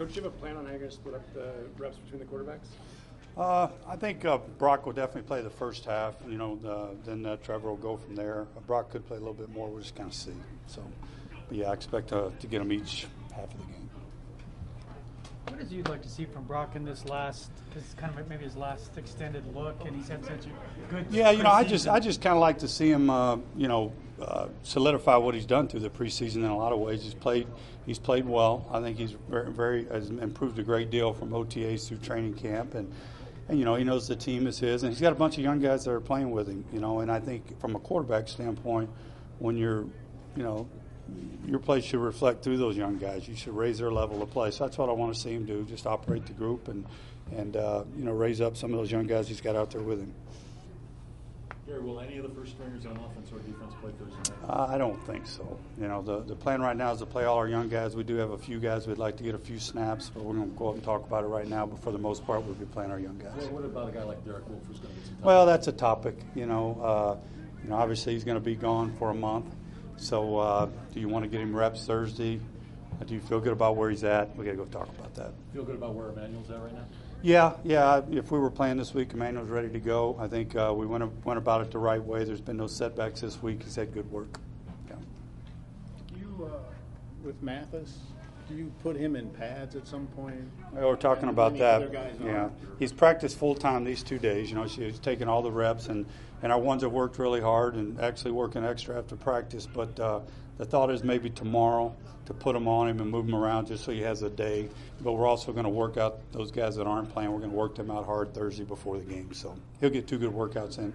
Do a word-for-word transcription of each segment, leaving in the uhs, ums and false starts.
Coach, do you have a plan on how you're going to split up the reps between the quarterbacks? Uh, I think uh, Brock will definitely play the first half. You know, uh, then uh, Trevor will go from there. Uh, Brock could play a little bit more. We'll just kind of see. So, but yeah, I expect uh, to get them each half of the game. What is you'd like to see from Brock in this last, because it's kind of maybe his last extended look, and he's had such a good. Yeah, you know, I preseason. just I just kind of like to see him, uh, you know, uh, solidify what he's done through the preseason in a lot of ways. He's played he's played well. I think he's very, very has improved a great deal from O T As through training camp, and and you know he knows the team is his, and he's got a bunch of young guys that are playing with him. You know, and I think from a quarterback standpoint, when you're, you know. Your play should reflect through those young guys. You should raise their level of play. So that's what I want to see him do, just operate the group and, and uh, you know, raise up some of those young guys he's got out there with him. Gary, will any of the first stringers on offense or defense play Thursday night? Uh, I don't think so. You know, the, the plan right now is to play all our young guys. We do have a few guys we'd like to get a few snaps, but we're going to go up and talk about it right now. But for the most part, we'll be playing our young guys. Well, what about a guy like Derek Wolfe who's going to get some time? Well, that's a topic. You know, uh, you know, obviously he's going to be gone for a month. So uh, do you want to get him reps Thursday? Do you feel good about where he's at? We got to go talk about that. Feel good about where Emmanuel's at right now? Yeah, yeah. If we were playing this week, Emmanuel's ready to go. I think uh, we went, went about it the right way. There's been no setbacks this week. He's had good work. Yeah. You, uh, with Mathis, do you put him in pads at some point? Well, we're talking And about any that. other guys Yeah, aren't? he's practiced full time these two days. You know, he's taking all the reps, and, and our ones have worked really hard and actually working extra after practice. But uh, the thought is maybe tomorrow to put him on him and move him around just so he has a day. But we're also going to work out those guys that aren't playing. We're going to work them out hard Thursday before the game. So he'll get two good workouts in.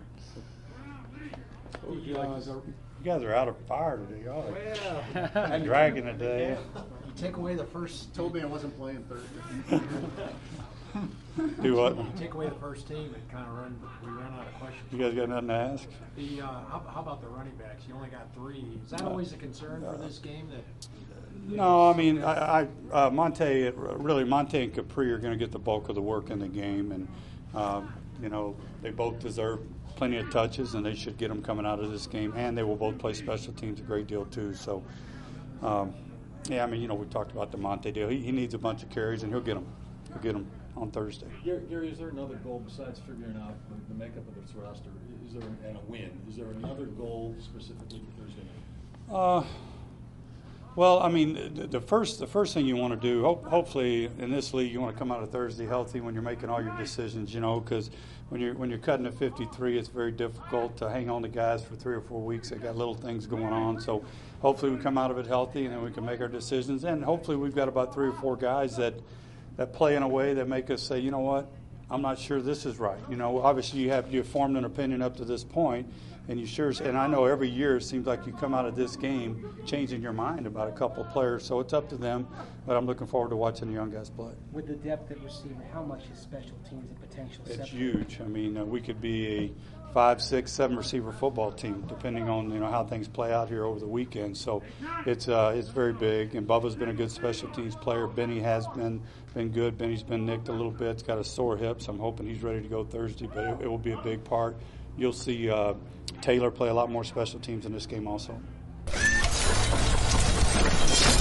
You, uh, You guys are out of fire today, y'all. well, I'm dragging today. You take away the first, told me I wasn't playing Thursday. Do what? You take away the first team, it kind of run, we ran out of questions. You guys got nothing to ask? The, uh, how, how about the running backs? You only got three. Is that always a concern for this game? That No, I mean, I, I uh, Monte, really, Monte and Capri are going to get the bulk of the work in the game, and um, you know, they both deserve plenty of touches, and they should get them coming out of this game, and they will both play special teams a great deal too. So, um, yeah, I mean, you know, we talked about the Monte deal. He, he needs a bunch of carries, and he'll get them. He'll get them on Thursday. Gary, Gary, is there another goal besides figuring out the, the makeup of this roster? Is there and a win? Is there another goal specifically for Thursday night? Uh, well, I mean, the, the first the first thing you want to do, ho- hopefully in this league, you want to come out of Thursday healthy when you're making all your decisions. You know, because when you're when you're cutting to fifty-three, it's very difficult to hang on to guys for three or four weeks. They got little things going on, so hopefully we come out of it healthy, and then we can make our decisions. And hopefully we've got about three or four guys that that play in a way that make us say, you know what, I'm not sure this is right. You know, obviously you have you have formed an opinion up to this point, and you sure. And I know every year it seems like you come out of this game changing your mind about a couple of players. So it's up to them. But I'm looking forward to watching the young guys play. With the depth at receiver, how much is special teams a potential? It's separate? huge. I mean, uh, we could be a five, six, seven receiver football team, depending on you know how things play out here over the weekend. So it's uh, it's very big. And Bubba's been a good special teams player. Benny has been been good. Benny's been nicked a little bit. He's got a sore hip, so I'm hoping he's ready to go Thursday. But it, it will be a big part. You'll see uh, Taylor play a lot more special teams in this game also.